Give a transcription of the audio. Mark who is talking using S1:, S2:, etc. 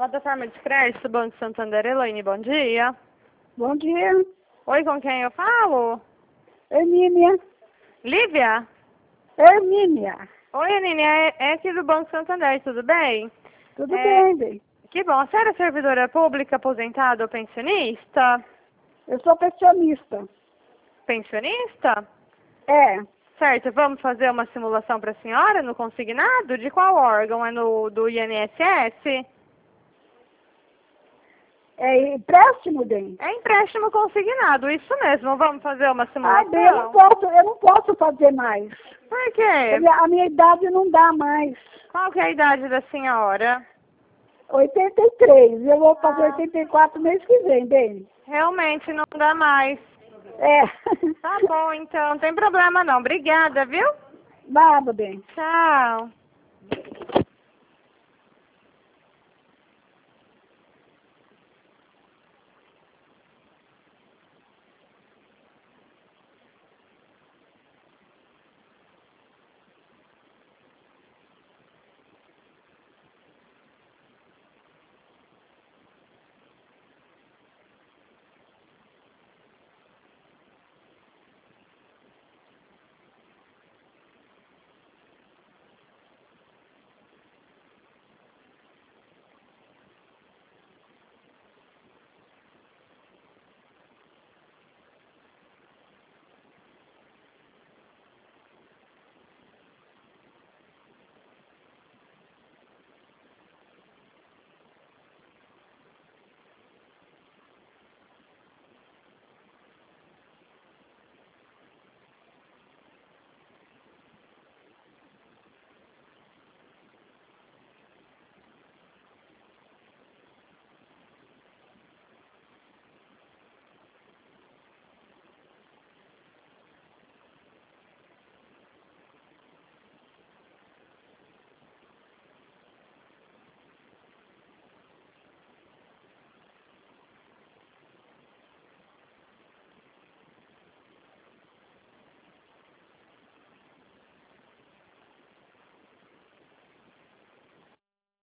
S1: Plataforma de crédito, Banco Santander, Elaine, bom dia.
S2: Bom dia,
S1: Oi, com quem eu falo?
S2: Hermínia.
S1: Lívia?
S2: Hermínia,
S1: Oi, Aninha, é aqui do Banco Santander, tudo bem?
S2: tudo bem?
S1: Que bom, a senhora é servidora pública, aposentada ou pensionista?
S2: Eu sou pensionista.
S1: Pensionista?
S2: É,
S1: Certo, vamos fazer uma simulação para a senhora no consignado? De qual órgão? É do INSS?
S2: é empréstimo, bem?
S1: É empréstimo consignado, isso mesmo. Vamos fazer uma
S2: Ah, bem,
S1: simulação?
S2: eu não posso fazer mais.
S1: Por quê?
S2: A minha idade não dá mais.
S1: Qual que é a idade da senhora?
S2: 83, eu vou fazer 84 mês que vem, bem.
S1: Realmente não dá mais.
S2: É,
S1: Tá bom, então. Não tem problema não. Obrigada, viu?
S2: nada, bem.
S1: Tchau.